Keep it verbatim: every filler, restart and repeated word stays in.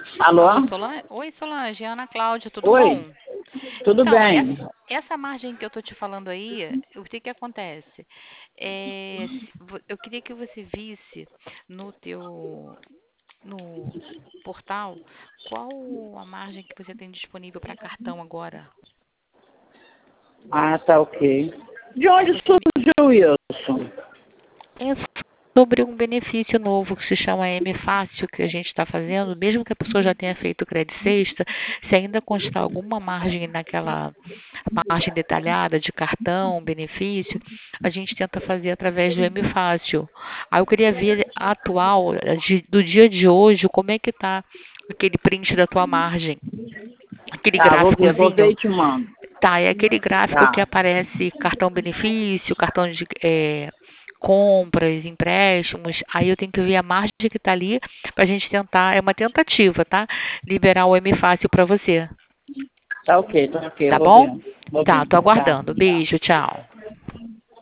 Alô? Alô, Solange? Oi, Solange, é Ana Cláudia, tudo Oi, bom? tudo Então, bem? essa, essa margem que eu tô te falando aí, o que que acontece? É, se- vo- eu queria que você visse no teu, no portal qual a margem que você tem disponível para cartão agora. Ah, tá ok. De Aí onde você me, surgiu isso? é sobre um benefício novo que se chama M Fácil, que a gente está fazendo, mesmo que a pessoa já tenha feito o crédito sexta, se ainda constar alguma margem naquela margem detalhada de cartão, benefício, a gente tenta fazer através do M Fácil. Aí eu queria ver a atual, a de- do dia de hoje, como é que está aquele print da tua margem, aquele Tá, vou ver, vou ver gráficozinho. e te mando. Tá, é aquele gráfico que Tá, aparece cartão benefício, cartão de é, compras, empréstimos. Aí eu tenho que ver a margem que está ali para a gente tentar, é uma tentativa, tá? Liberar o M Fácil para você, tá ok, tá ok, eu tá vou ver. bom? Vou Tá, ver. tô Tá, aguardando. tchau. Beijo, tchau.